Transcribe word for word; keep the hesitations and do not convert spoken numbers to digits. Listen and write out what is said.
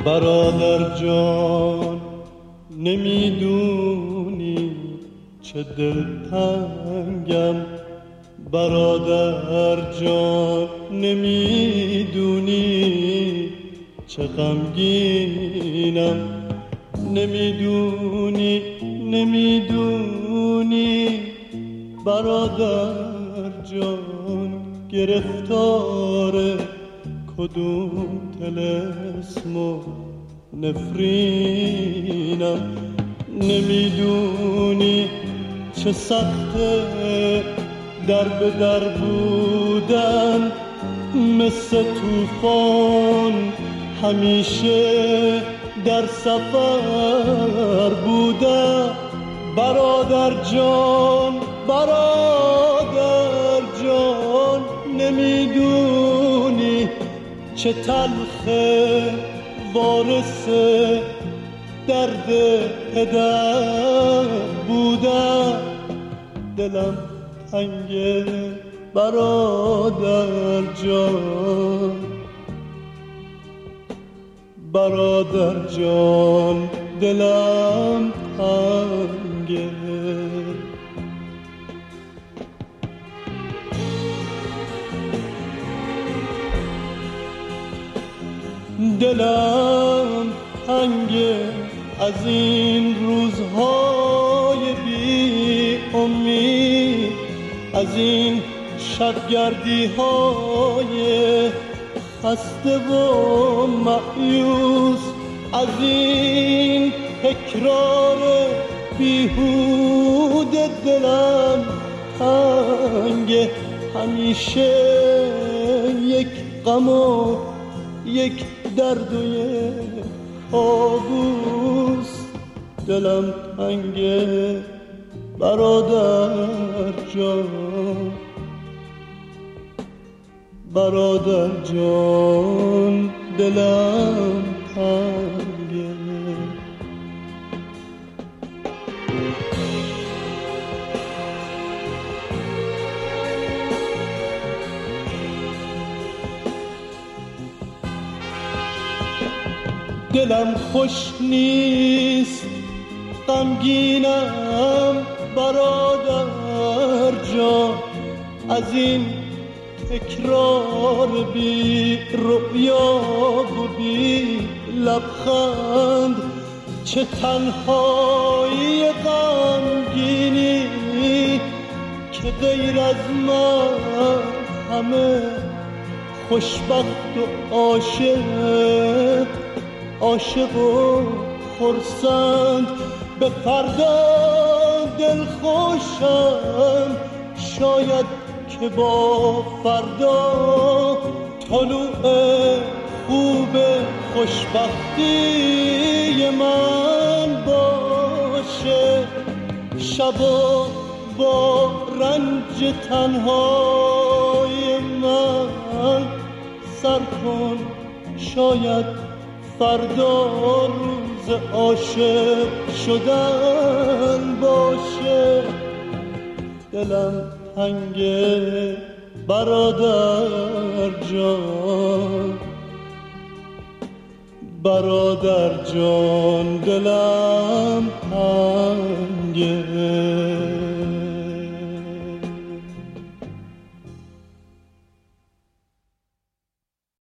برادر جان نمیدونی چه دلتنگم، برادر جان نمیدونی چه غمگینم، نمیدونی نمیدونی برادر جان گرفتار کدوم طلسم و نفرینم، نمیدونی چه سخته در به در بودن، مثل طوفان همیشه در سفر بودن. برادر جان برادر جان نمیدونی چه تلخه وارث درد پدر بودن. دلم تنگه برادر جان، برادر جان دلم تنگه. دلم تنگه از این روزهای بی امید، از این شبگردی های خسته و مایوس، از این تکرار بیهوده. دلم تنگه همیشه یک غم و یک درد و یک کابوس. دلم تنگه برادر جان، برادر جان دلم تنگه. دلم خوش نیست غمگینم برادر جان، از این تکرار بی رؤیا و بی لبخند. چه تنهایی غمگینی که غیر از من همه خوشبخت و عاشق، عاشق و خرسند. به فردا دل خوشم شاید که با فردا طلوع خوب خوشبختی من باشه. شبا با رنج تنهای من سر کن، شاید فردا روز عاشق شدن باشه. دلم تنگه برادر جان، برادر جان دلم تنگه.